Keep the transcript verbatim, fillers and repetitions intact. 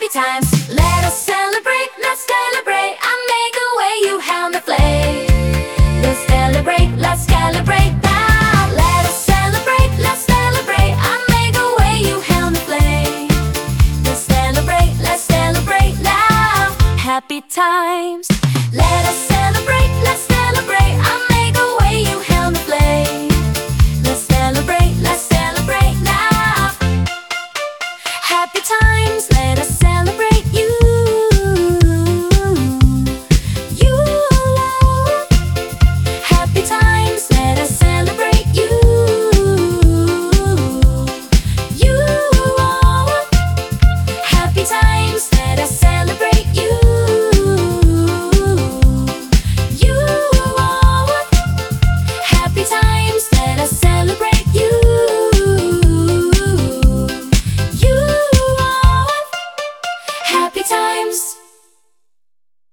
times. Let us celebrate, let's celebrate. I make a way, you hand the flame. Let's celebrate, let's celebrate now. Let us celebrate, let's celebrate. I make a way, you hand the flame. Let's celebrate, let's celebrate now. Happy times. Let us celebrate, let's celebrate. I make a way, you hand the flame. Let's celebrate, let's celebrate now. Happy times, let us celebrate you. You. Happy times, let us celebrate you. You. Happy times, let us celebrate you. You. Happy times, let us celebrate you. You. Happy times.